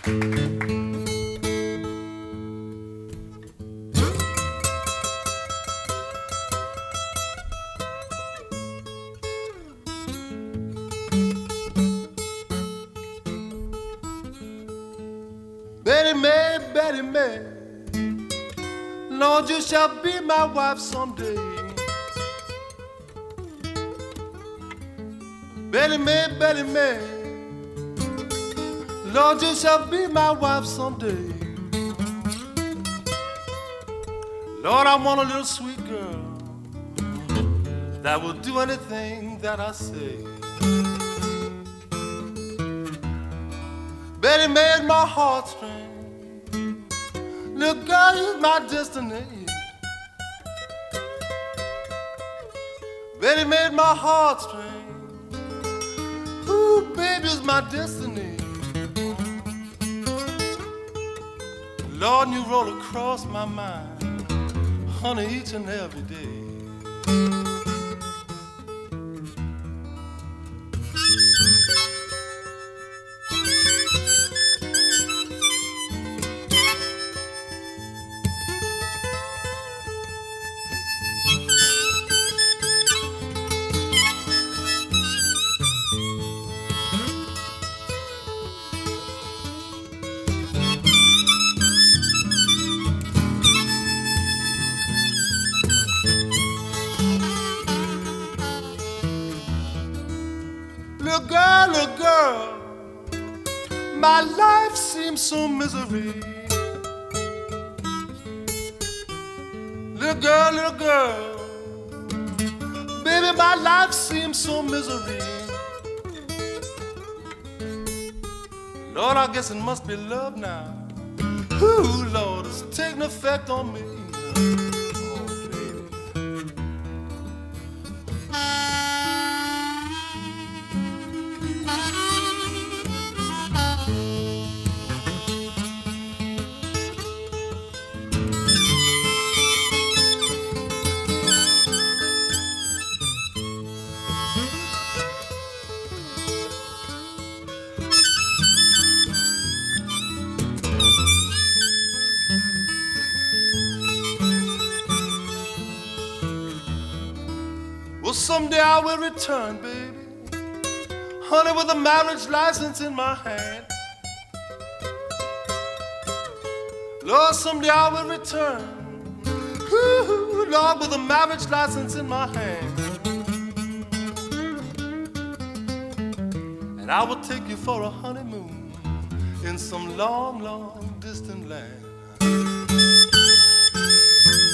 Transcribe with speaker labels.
Speaker 1: Betty May, Lord, you shall be my wife someday. Betty May, Lord, you shall be my wife someday. Lord, I want a little sweet girl that will do anything that I say. Betty made my heartstrings. Little girl, you're my destiny. Betty made my heartstrings. Ooh, baby's my destiny. Lord, you roll across my mind, honey, each and every day. Little girl, my life seems so misery. Little girl, baby, my life seems so misery. Lord, I guess it must be love now. Ooh, Lord, it's taking effect on me. Someday I will return, baby, honey, with a marriage license in my hand. Lord, someday I will return, ooh, Lord, with a marriage license in my hand. And I will take you for a honeymoon in some long, long distant land.